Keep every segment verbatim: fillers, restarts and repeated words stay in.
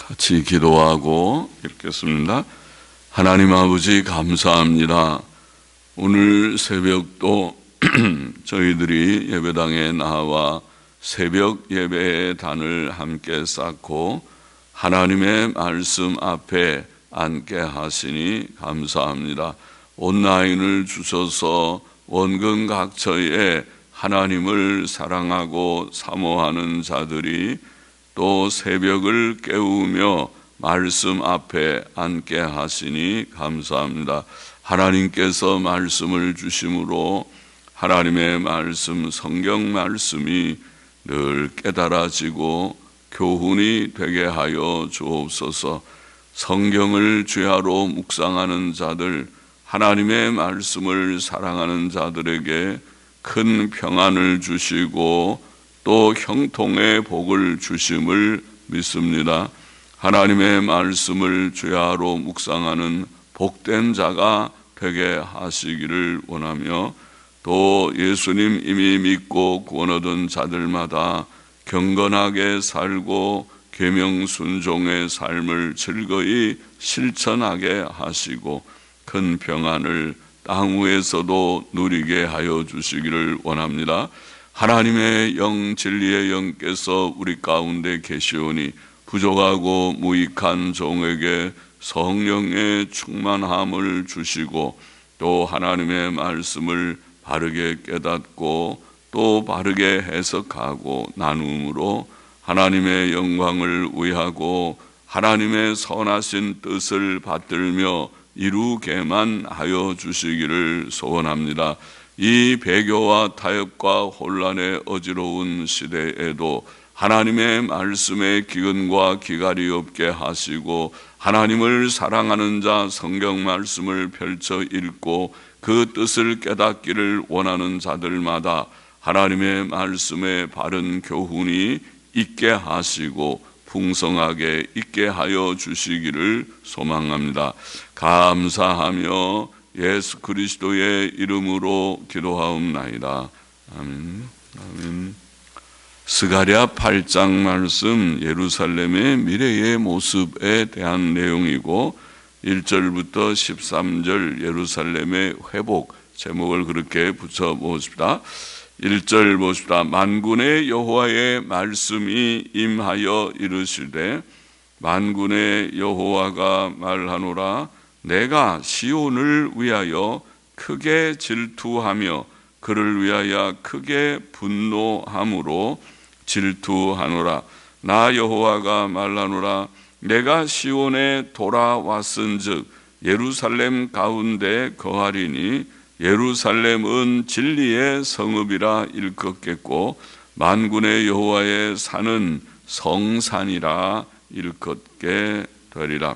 같이 기도하고 읽겠습니다. 하나님 아버지 감사합니다. 오늘 새벽도 저희들이 예배당에 나와 새벽 예배의 단을 함께 쌓고 하나님의 말씀 앞에 앉게 하시니 감사합니다. 온라인을 주셔서 원근각처에 하나님을 사랑하고 사모하는 자들이 또 새벽을 깨우며 말씀 앞에 앉게 하시니 감사합니다. 하나님께서 말씀을 주심으로 하나님의 말씀, 성경 말씀이 늘 깨달아지고 교훈이 되게 하여 주옵소서. 성경을 주야로 묵상하는 자들, 하나님의 말씀을 사랑하는 자들에게 큰 평안을 주시고 또 형통의 복을 주심을 믿습니다. 하나님의 말씀을 주야로 묵상하는 복된 자가 되게 하시기를 원하며 또 예수님 이미 믿고 구원 얻은 자들마다 경건하게 살고 계명 순종의 삶을 즐거이 실천하게 하시고 큰 평안을 땅 위에서도 누리게 하여 주시기를 원합니다. 하나님의 영, 진리의 영께서 우리 가운데 계시오니 부족하고 무익한 종에게 성령의 충만함을 주시고 또 하나님의 말씀을 바르게 깨닫고 또 바르게 해석하고 나눔으로 하나님의 영광을 위하고 하나님의 선하신 뜻을 받들며 이루게만 하여 주시기를 소원합니다. 이 배교와 타협과 혼란의 어지러운 시대에도 하나님의 말씀에 기근과 기갈이 없게 하시고 하나님을 사랑하는 자 성경 말씀을 펼쳐 읽고 그 뜻을 깨닫기를 원하는 자들마다 하나님의 말씀에 바른 교훈이 있게 하시고 풍성하게 있게 하여 주시기를 소망합니다. 감사하며 예수 그리스도의 이름으로 기도하옵나이다. 아멘. 아멘. 스가랴 팔 장 말씀, 예루살렘의 미래의 모습에 대한 내용이고 일 절부터 십삼 절 예루살렘의 회복, 제목을 그렇게 붙여봅시다. 일 절 보십시다. 만군의 여호와의 말씀이 임하여 이르시되 만군의 여호와가 말하노라. 내가 시온을 위하여 크게 질투하며 그를 위하여 크게 분노함으로 질투하노라. 나 여호와가 말하노라. 내가 시온에 돌아왔은즉 예루살렘 가운데 거하리니 예루살렘은 진리의 성읍이라 일컫겠고 만군의 여호와의 산은 성산이라 일컫게 되리라.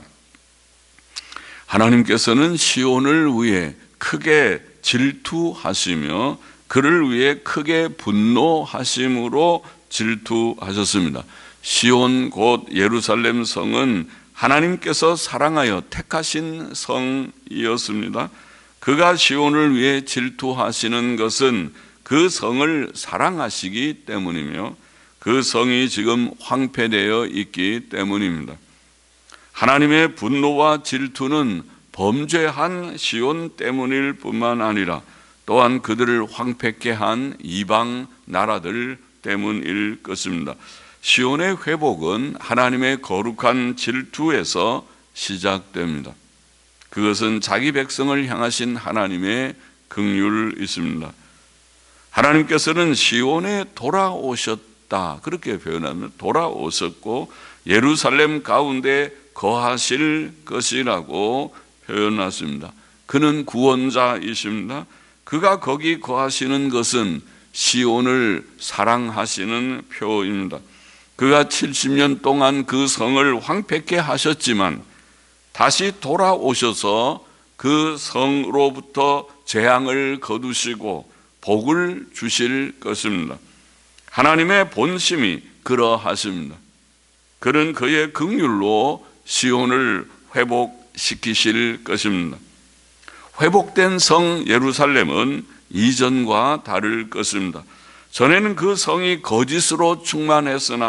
하나님께서는 시온을 위해 크게 질투하시며 그를 위해 크게 분노하심으로 질투하셨습니다. 시온 곧 예루살렘 성은 하나님께서 사랑하여 택하신 성이었습니다. 그가 시온을 위해 질투하시는 것은 그 성을 사랑하시기 때문이며 그 성이 지금 황폐되어 있기 때문입니다. 하나님의 분노와 질투는 범죄한 시온 때문일 뿐만 아니라 또한 그들을 황폐케 한 이방 나라들 때문일 것입니다. 시온의 회복은 하나님의 거룩한 질투에서 시작됩니다. 그것은 자기 백성을 향하신 하나님의 긍휼이십니다. 하나님께서는 시온에 돌아오셨다 그렇게 표현하면 돌아오셨고 예루살렘 가운데 거하실 것이라고 표현했습니다. 그는 구원자이십니다. 그가 거기 거하시는 것은 시온을 사랑하시는 표입니다. 그가 칠십 년 동안 그 성을 황폐케 하셨지만 다시 돌아오셔서 그 성으로부터 재앙을 거두시고 복을 주실 것입니다. 하나님의 본심이 그러하십니다. 그는 그의 긍휼로 시온을 회복시키실 것입니다. 회복된 성 예루살렘은 이전과 다를 것입니다. 전에는 그 성이 거짓으로 충만했으나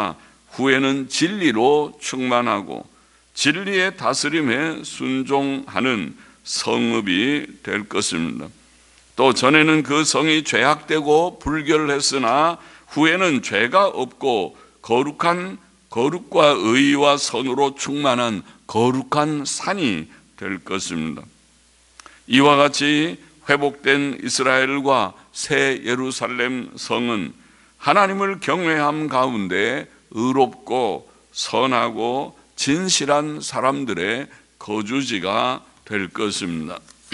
후에는 진리로 충만하고 진리의 다스림에 순종하는 성읍이 될 것입니다. 또 전에는 그 성이 죄악되고 불결했으나 후에는 죄가 없고 거룩한 거룩과 의와 선으로 충만한 거룩한 산이 될 것입니다. 이와 같이 회복된 이스라엘과 새 예루살렘 성은 하나님을 경외함 가운데 의롭고 선하고 진실한 사람들의 거주지가 될 것입니다.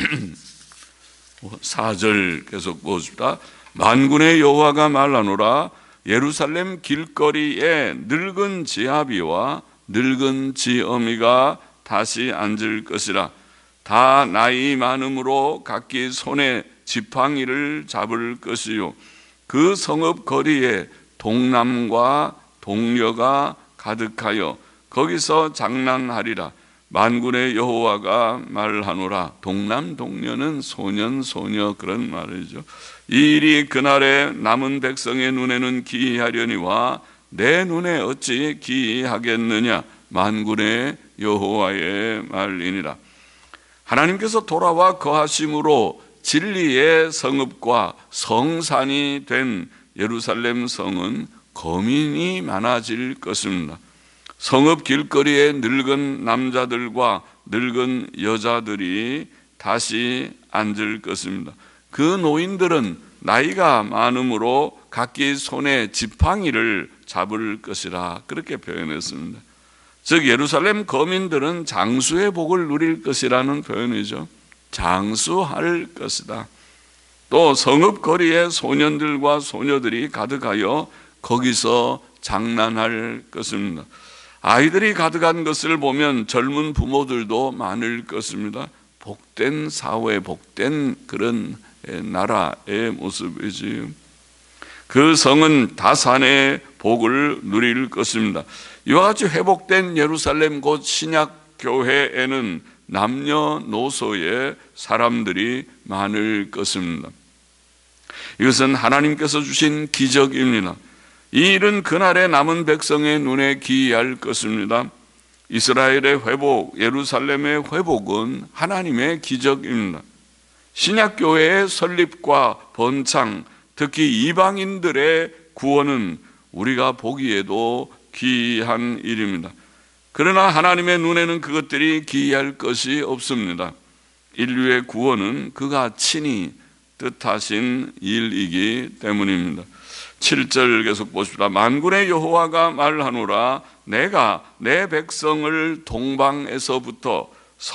사 절 계속 보십시다. 만군의 여호와가 말하노라. 예루살렘 길거리에 늙은 지아비와 늙은 지어미가 다시 앉을 것이라. 다 나이 많음으로 각기 손에 지팡이를 잡을 것이요 그 성읍 거리에 동남과 동녀가 가득하여 거기서 장난하리라. 만군의 여호와가 말하노라. 동남 동녀는 소년 소녀 그런 말이죠. 이 일이 그날에 남은 백성의 눈에는 기이하려니와 내 눈에 어찌 기이하겠느냐. 만군의 여호와의 말이니라. 하나님께서 돌아와 거하심으로 진리의 성읍과 성산이 된 예루살렘 성은 거민이 많아질 것입니다. 성읍 길거리에 늙은 남자들과 늙은 여자들이 다시 앉을 것입니다. 그 노인들은 나이가 많음으로 각기 손에 지팡이를 잡을 것이라 그렇게 표현했습니다. 즉 예루살렘 거민들은 장수의 복을 누릴 것이라는 표현이죠. 장수할 것이다. 또 성읍 거리에 소년들과 소녀들이 가득하여 거기서 장난할 것입니다. 아이들이 가득한 것을 보면 젊은 부모들도 많을 것입니다. 복된 사회, 복된 그런 나라의 모습이지. 그 성은 다산의 복을 누릴 것입니다. 이와 같이 회복된 예루살렘 곧 신약 교회에는 남녀노소의 사람들이 많을 것입니다. 이것은 하나님께서 주신 기적입니다. 이 일은 그날의 남은 백성의 눈에 기이할 것입니다. 이스라엘의 회복, 예루살렘의 회복은 하나님의 기적입니다. 신약교회의 설립과 번창, 특히 이방인들의 구원은 우리가 보기에도 기이한 일입니다. 그러나 하나님의 눈에는 그것들이 기이할 것이 없습니다. 인류의 구원은 그가 친히 뜻하신 일이기 때문입니다. 칠 절 계속 보십시다. 만군의 여호와가 말하노라. 내가 내 백성을 동방에서부터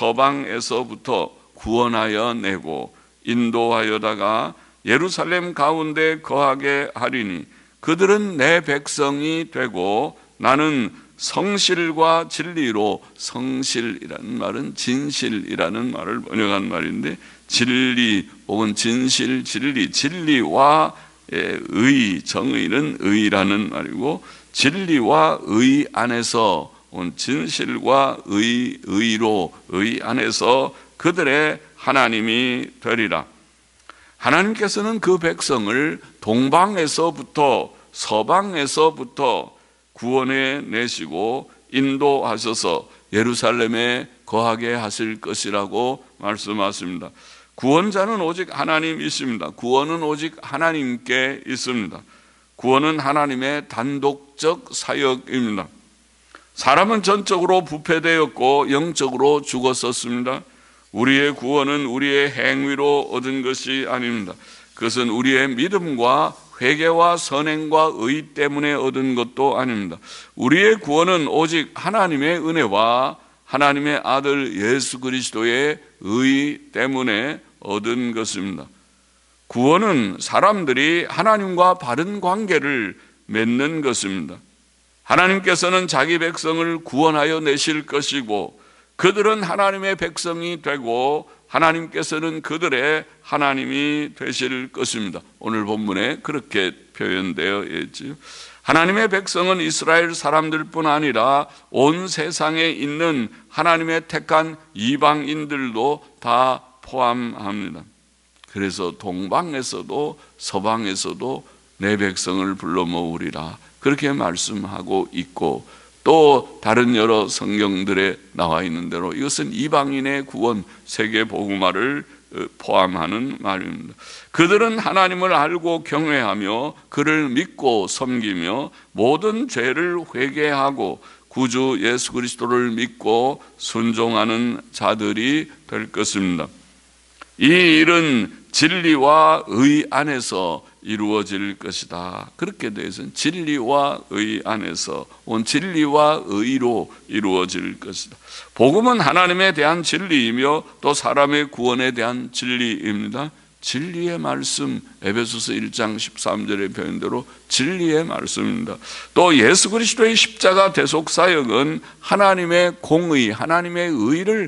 서방에서부터 구원하여 내고 인도하여다가 예루살렘 가운데 거하게 하리니 그들은 내 백성이 되고 나는 성실과 진리로, 성실이라는 말은 진실이라는 말을 번역한 말인데 진리 혹은 진실, 진리, 진리와 의, 정의는 의라는 말이고 진리와 의 안에서 진실과 의, 의로 의 안에서 그들의 하나님이 되리라. 하나님께서는 그 백성을 동방에서부터 서방에서부터 구원해 내시고 인도하셔서 예루살렘에 거하게 하실 것이라고 말씀하십니다. 구원자는 오직 하나님이십니다. 구원은 오직 하나님께 있습니다. 구원은 하나님의 단독적 사역입니다. 사람은 전적으로 부패되었고 영적으로 죽었었습니다. 우리의 구원은 우리의 행위로 얻은 것이 아닙니다. 그것은 우리의 믿음과 회개와 선행과 의 때문에 얻은 것도 아닙니다. 우리의 구원은 오직 하나님의 은혜와 하나님의 아들 예수 그리스도의 의 때문에 얻은 것입니다. 구원은 사람들이 하나님과 바른 관계를 맺는 것입니다. 하나님께서는 자기 백성을 구원하여 내실 것이고 그들은 하나님의 백성이 되고 하나님께서는 그들의 하나님이 되실 것입니다. 오늘 본문에 그렇게 표현되어 있지요. 하나님의 백성은 이스라엘 사람들뿐 아니라 온 세상에 있는 하나님의 택한 이방인들도 다 포함합니다. 그래서 동방에서도 서방에서도 내 백성을 불러 모으리라 그렇게 말씀하고 있고, 또 다른 여러 성경들에 나와 있는 대로 이것은 이방인의 구원, 세계 복음화를 포함하는 말입니다. 그들은 하나님을 알고 경외하며 그를 믿고 섬기며 모든 죄를 회개하고 구주 예수 그리스도를 믿고 순종하는 자들이 될 것입니다. 이 일은 진리와 의 안에서 이루어질 것이다. 그렇게 되어서는 진리와 의 안에서, 온 진리와 의로 이루어질 것이다. 복음은 하나님에 대한 진리이며 또 사람의 구원에 대한 진리입니다. 진리의 말씀, 에베소서 일 장 십삼 절의 표현대로 진리의 말씀입니다. 또 예수 그리스도의 십자가 대속 사역은 하나님의 공의, 하나님의 의를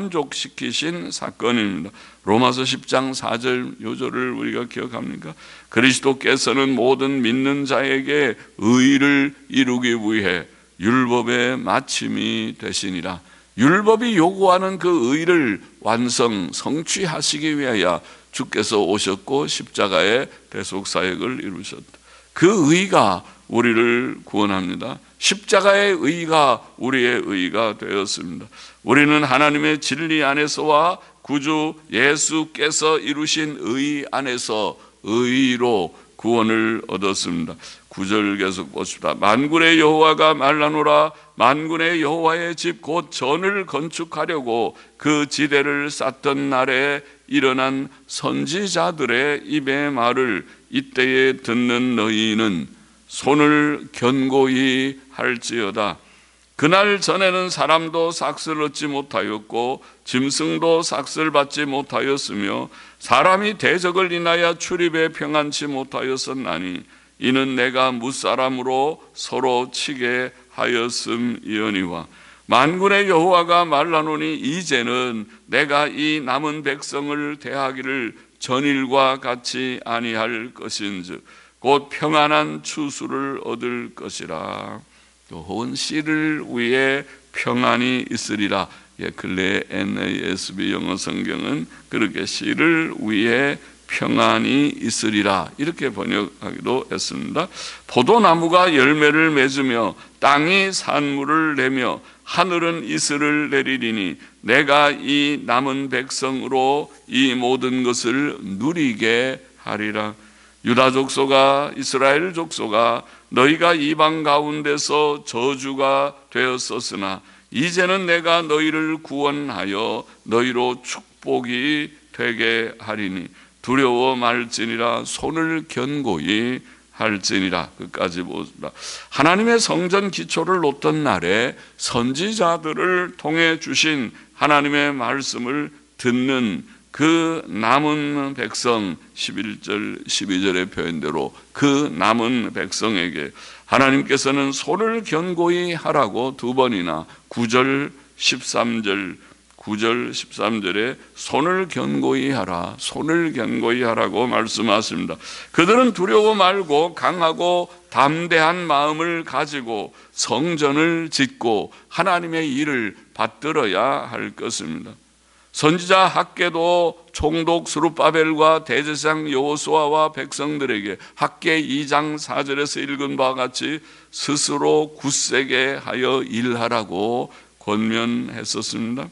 만족시키신 사건입니다. 로마서 십 장 사 절 요절을 우리가 기억합니까? 그리스도께서는 모든 믿는 자에게 의를 이루기 위해 율법의 마침이 되시니라. 율법이 요구하는 그 의를 완성, 성취하시기 위하여 주께서 오셨고 십자가의 대속 사역을 이루셨다. 그 의가 우리를 구원합니다. 십자가의 의가 우리의 의가 되었습니다. 우리는 하나님의 진리 안에서와 구주 예수께서 이루신 의 안에서 의로 구원을 얻었습니다. 구 절 계속 보십시다. 만군의 여호와가 말하노라. 만군의 여호와의 집 곧 전을 건축하려고 그 지대를 쌓던 날에 일어난 선지자들의 입의 말을 이때에 듣는 너희는 손을 견고히 할지어다. 그날 전에는 사람도 삭슬 얻지 못하였고 짐승도 삭슬 받지 못하였으며 사람이 대적을 인하여 출입에 평안치 못하였었나니 이는 내가 무사람으로 서로 치게 하였음이oni와. 만군의 여호와가 말하노니 이제는 내가 이 남은 백성을 대하기를 전일과 같이 아니할 것인즉 곧 평안한 추수를 얻을 것이라. 혹은 씨를 위해 평안이 있으리라. 예, 근래 엔 에이 에스 비 영어 성경은 그렇게 씨를 위해 평안이 있으리라 이렇게 번역하기도 했습니다. 포도나무가 열매를 맺으며 땅이 산물을 내며 하늘은 이슬을 내리리니 내가 이 남은 백성으로 이 모든 것을 누리게 하리라. 유다 족속아, 이스라엘 족속아, 너희가 이방 가운데서 저주가 되었었으나 이제는 내가 너희를 구원하여 너희로 축복이 되게 하리니 두려워 말지니라. 손을 견고히 할지니라. 끝까지 보시라. 하나님의 성전 기초를 놓던 날에 선지자들을 통해 주신 하나님의 말씀을 듣는 그 남은 백성, 십일 절 십이 절의 표현대로 그 남은 백성에게 하나님께서는 손을 견고히 하라고 두 번이나 구 절 십삼 절 구 절 십삼 절에 손을 견고히 하라, 손을 견고히 하라고 말씀하십니다. 그들은 두려워 말고 강하고 담대한 마음을 가지고 성전을 짓고 하나님의 일을 받들어야 할 것입니다. 선지자 학개도 총독 스룹바벨과 대제사장 여호수아와 백성들에게 학개 이 장 사 절에서 읽은 바와 같이 스스로 굳세게 하여 일하라고 권면했었습니다.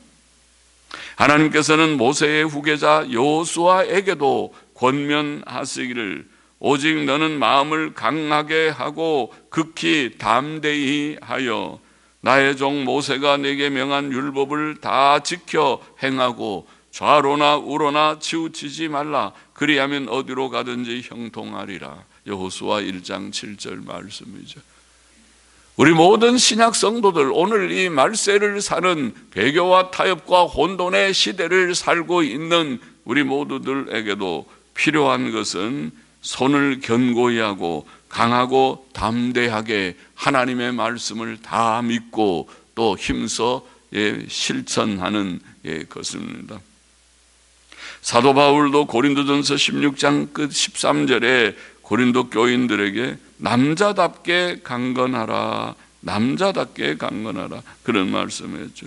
하나님께서는 모세의 후계자 여호수아에게도 권면하시기를 오직 너는 마음을 강하게 하고 극히 담대히 하여 나의 종 모세가 내게 명한 율법을 다 지켜 행하고 좌로나 우로나 치우치지 말라. 그리하면 어디로 가든지 형통하리라. 여호수아 일 장 칠 절 말씀이죠. 우리 모든 신약 성도들, 오늘 이 말세를 사는 배교와 타협과 혼돈의 시대를 살고 있는 우리 모두들에게도 필요한 것은 손을 견고히 하고 강하고 담대하게 하나님의 말씀을 다 믿고 또 힘써 예, 실천하는 예, 것입니다. 사도 바울도 고린도전서 십육 장 끝 십삼 절에 고린도 교인들에게 남자답게 강건하라, 남자답게 강건하라 그런 말씀했죠.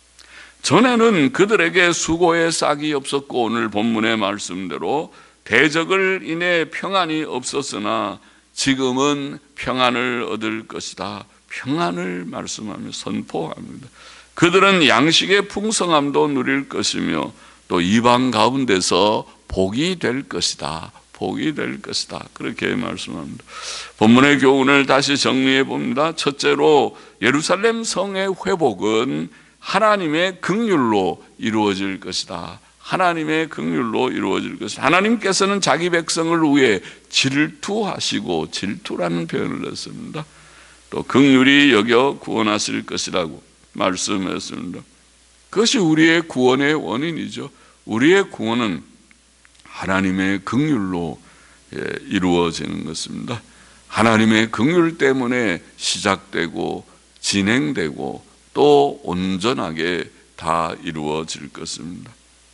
전에는 그들에게 수고의 싹이 없었고 오늘 본문의 말씀대로 대적을 인해 평안이 없었으나 지금은 평안을 얻을 것이다. 평안을 말씀하며 선포합니다. 그들은 양식의 풍성함도 누릴 것이며 또 이방 가운데서 복이 될 것이다. 복이 될 것이다. 그렇게 말씀합니다. 본문의 교훈을 다시 정리해 봅니다. 첫째로 예루살렘 성의 회복은 하나님의 긍휼로 이루어질 것이다. 하나님의 긍휼로 이루어질 것이다. 하나님께서는 자기 백성을 위해 질투하시고, 질투라는 표현을 했습니다. 또 긍휼히 여겨 구원하실 것이라고 말씀했습니다. 그것이 우리의 구원의 원인이죠. 우리의 구원은 하나님의 긍휼로 이루어지는 것입니다. 하나님의 긍휼 때문에 시작되고 진행되고 또 온전하게 다 이루어질 것입니다.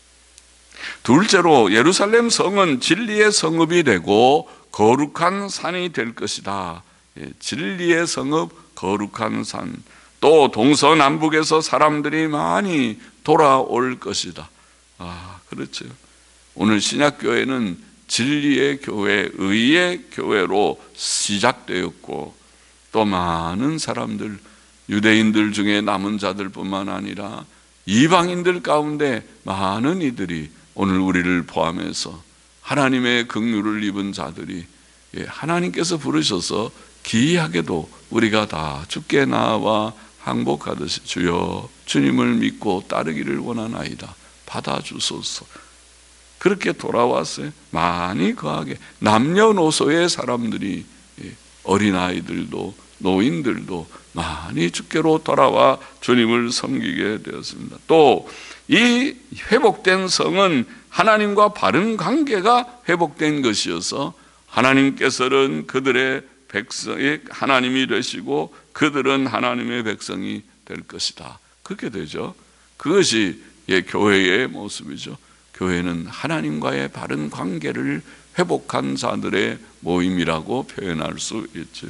둘째로 예루살렘 성은 진리의 성읍이 되고 거룩한 산이 될 것이다. 진리의 성읍, 거룩한 산. 또 동서남북에서 사람들이 많이 돌아올 것이다. 아, 그렇죠. 오늘 신약교회는 진리의 교회, 의의 교회로 시작되었고 또 많은 사람들, 유대인들 중에 남은 자들뿐만 아니라 이방인들 가운데 많은 이들이 오늘 우리를 포함해서 하나님의 긍휼을 입은 자들이 하나님께서 부르셔서 기이하게도 우리가 다 주께 나와 항복하듯이 주여 주님을 믿고 따르기를 원하나이다. 받아주소서. 그렇게 돌아왔어요. 많이 거하게 남녀노소의 사람들이, 어린아이들도 노인들도 많이 주께로 돌아와 주님을 섬기게 되었습니다. 또 이 회복된 성은 하나님과 바른 관계가 회복된 것이어서 하나님께서는 그들의 백성이 하나님이 되시고 그들은 하나님의 백성이 될 것이다. 그렇게 되죠. 그것이 교회의 모습이죠. 교회는 하나님과의 바른 관계를 회복한 자들의 모임이라고 표현할 수 있죠.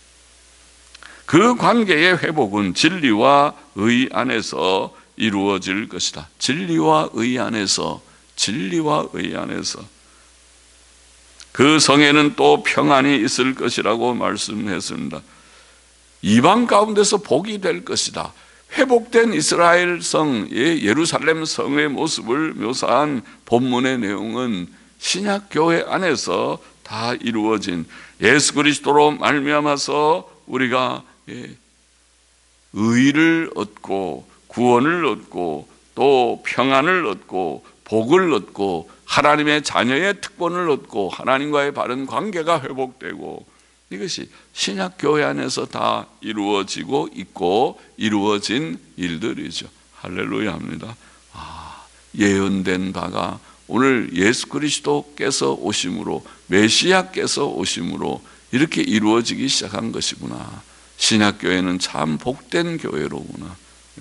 그 관계의 회복은 진리와 의 안에서 이루어질 것이다. 진리와 의 안에서, 진리와 의 안에서. 그 성에는 또 평안이 있을 것이라고 말씀했습니다. 이방 가운데서 복이 될 것이다. 회복된 이스라엘 성의 예루살렘 성의 모습을 묘사한 본문의 내용은 신약교회 안에서 다 이루어진 예수 그리스도로 말미암아서 우리가 의를 얻고 구원을 얻고 또 평안을 얻고 복을 얻고 하나님의 자녀의 특권을 얻고 하나님과의 바른 관계가 회복되고 이것이 신약교회 안에서 다 이루어지고 있고 이루어진 일들이죠. 할렐루야 합니다. 아, 예언된 바가 오늘 예수 그리스도께서 오심으로, 메시아께서 오심으로 이렇게 이루어지기 시작한 것이구나. 신약교회는 참 복된 교회로구나.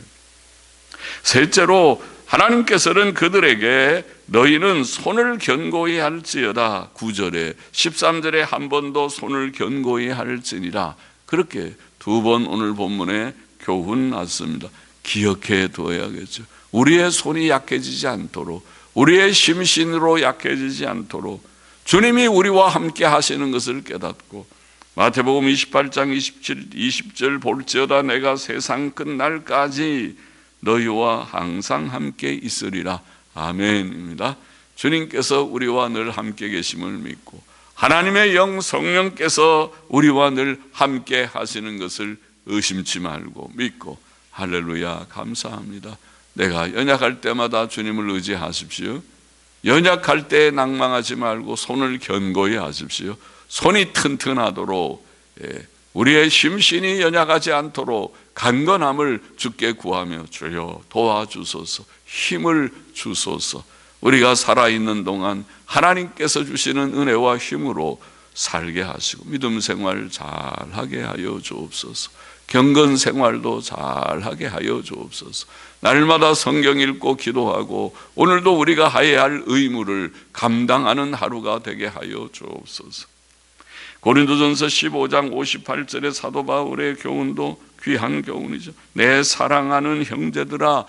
셋째로 하나님께서는 그들에게 너희는 손을 견고히 할지어다. 구 절에 십삼 절에 한 번 더 손을 견고히 할지니라. 그렇게 두 번 오늘 본문에 교훈 났습니다. 기억해 두어야겠죠. 우리의 손이 약해지지 않도록, 우리의 심신으로 약해지지 않도록 주님이 우리와 함께 하시는 것을 깨닫고 마태복음 이십팔 장 이십칠, 이십 절 볼지어다 내가 세상 끝날까지 너희와 항상 함께 있으리라. 아멘입니다. 주님께서 우리와 늘 함께 계심을 믿고 하나님의 영 성령께서 우리와 늘 함께 하시는 것을 의심치 말고 믿고 할렐루야 감사합니다. 내가 연약할 때마다 주님을 의지하십시오. 연약할 때 낭망하지 말고 손을 견고히 하십시오. 손이 튼튼하도록 우리의 심신이 연약하지 않도록 간건함을 주께 구하며 주여 도와주소서, 힘을 주소서. 우리가 살아있는 동안 하나님께서 주시는 은혜와 힘으로 살게 하시고 믿음 생활 잘하게 하여 주옵소서. 경건 생활도 잘하게 하여 주옵소서. 날마다 성경 읽고 기도하고 오늘도 우리가 해야 할 의무를 감당하는 하루가 되게 하여 주옵소서. 고린도전서 십오 장 오십팔 절의 사도 바울의 교훈도 귀한 교훈이죠. 내 사랑하는 형제들아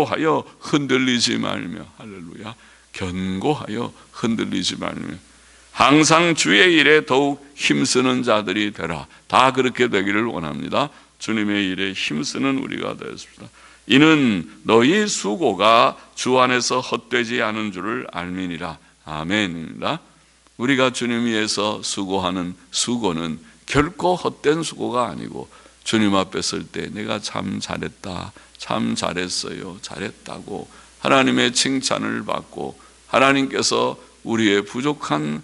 견고하여 흔들리지 말며 할렐루야 견고하여 흔들리지 말며 항상 주의 일에 더욱 힘쓰는 자들이 되라. 다 그렇게 되기를 원합니다. 주님의 일에 힘쓰는 우리가 되었습니다. 이는 너희 수고가 주 안에서 헛되지 않은 줄을 알미니라. 아멘입니다. 우리가 주님 위해서 수고하는 수고는 결코 헛된 수고가 아니고, 주님 앞에 설 때 내가 참 잘했다, 참 잘했어요, 잘했다고 하나님의 칭찬을 받고, 하나님께서 우리의 부족한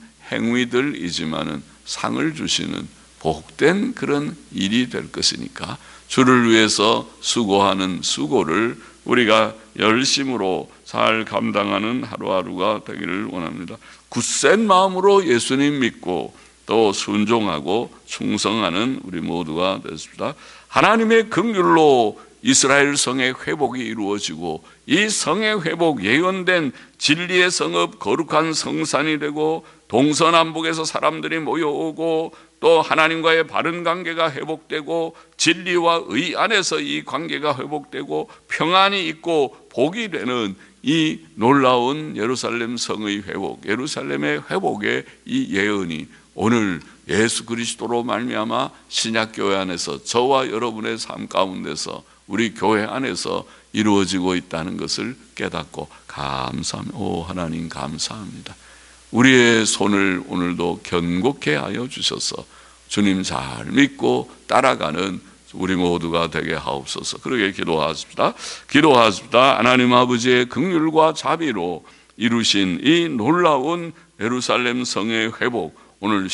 행위들이지만은 상을 주시는 복된 그런 일이 될 것이니까, 주를 위해서 수고하는 수고를 우리가 열심으로 잘 감당하는 하루하루가 되기를 원합니다. 굳센 마음으로 예수님 믿고 또 순종하고 충성하는 우리 모두가 됐습니다. 하나님의 긍휼로 이스라엘 성의 회복이 이루어지고, 이 성의 회복, 예언된 진리의 성읍, 거룩한 성산이 되고, 동서남북에서 사람들이 모여오고, 또 하나님과의 바른 관계가 회복되고, 진리와 의 안에서 이 관계가 회복되고 평안이 있고 복이 되는 이 놀라운 예루살렘 성의 회복, 예루살렘의 회복의 이 예언이 오늘 예수 그리스도로 말미암아 신약교회 안에서 저와 여러분의 삶 가운데서, 우리 교회 안에서 이루어지고 있다는 것을 깨닫고 감사합니다. 오 하나님 감사합니다. 우리의 손을 오늘도 견고케 하여 주셔서 주님 잘 믿고 따라가는 우리 모두가 되게 하옵소서. 그러게 기도하십시다. 기도하십시다. 하나님 아버지의 긍휼과 자비로 이루신 이 놀라운 예루살렘 성의 회복, 오늘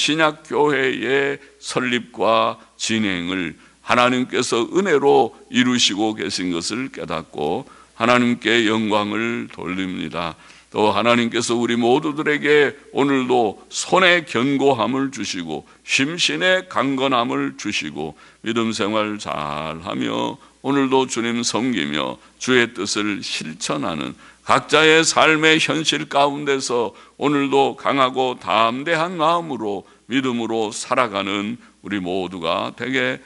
신약교회의 설립과 진행을 하나님께서 은혜로 이루시고 계신 것을 깨닫고 하나님께 영광을 돌립니다. 또 하나님께서 우리 모두들에게 오늘도 손의 견고함을 주시고 심신의 강건함을 주시고 믿음 생활 잘하며 오늘도 주님 섬기며 주의 뜻을 실천하는 각자의 삶의 현실 가운데서 오늘도 강하고 담대한 마음으로 믿음으로 살아가는 우리 모두가 되게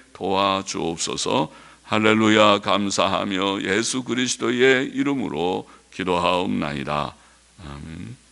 도와주옵소서. 할렐루야. 감사하며 예수 그리스도의 이름으로 기도하옵나이다. 아멘.